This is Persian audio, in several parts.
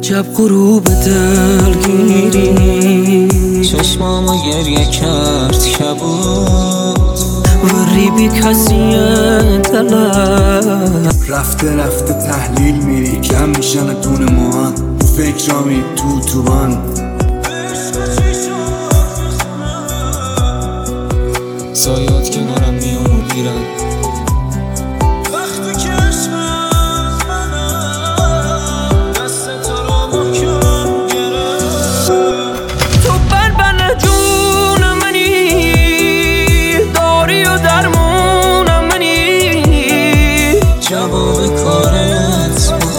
عجب غروب دلگیری، چشمامو گریه کرد کبود وری بی کسی دلم. رفته رفته تحلیل میری کم میشن دون موها، فکرامی تو بان سایات کنارم میان و میرن وقتی که عشق منم دست تو رو محکم گرفت. تو بن جون منی، داری و درمون منی، جواب کارت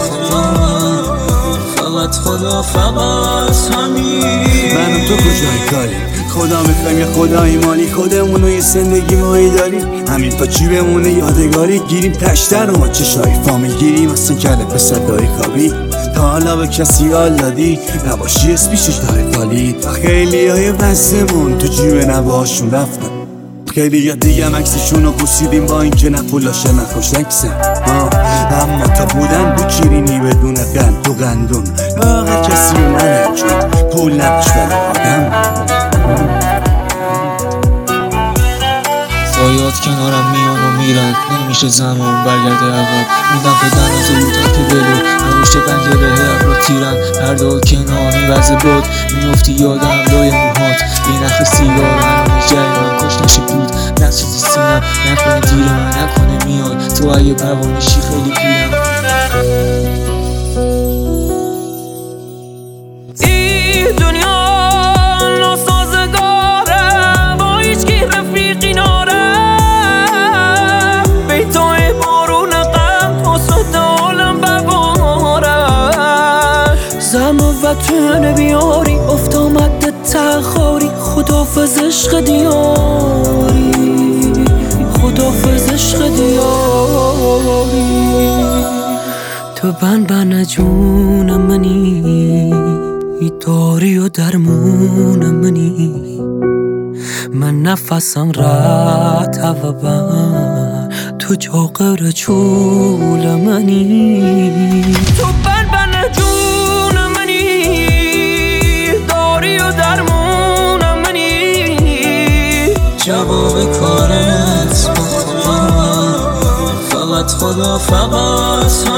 فقط خدا فقط همین. من و تو کجای کاری؟ خدا میخوایم یا خدایی مالی؟ خودمونو یه زندگی مایی داریم، همین تا چی بمونه یادگاری. گیریم تشتر و ما چشای فامیل گیریم، اصلا کرده به صدای خوابی. تا حالا به کسی حال دادی نباشی اسمیشش داره خالی. خیلی های بستمون تو جیب نباشون رفتن، خیلی یا دیگه مکسشون رو بوسیدیم با اینکه نه پولاشه نه خوشنکسن. اما تا بودن بود شیرینی بدون قند تو قندون، واقع کسی رو ننجون پول نداشت ولی آدم. سایات کنارم میان و میرن، نمیشه زمان برگرده عقب. میدم بدن از روتن که دلو نوشته پنجره ابرا تیرن. پرده کنار میوزه بود میفتی یادم لای موهات. یه نخ سیگار هنوز جریان کش نشه بود نسوزی سینم. نکنه دیر من نکنه میای تو اگه پروانشی خیلی پیرم. این دنیا ناسازگاره با هیچکی رفیقی ناره. بیتای بارون غم پاسد عالم بباره. زم و وطن بیاری افت آمده تخاری. خدافز عشق دیاری، خدافز عشق دیاری. تو بن جون منی، داری و درمون منی. من نفسم رات و بن تو جاغر چول منی. تو بن جون منی، داری و درمون منی. جواب کارت فقط خدا فقط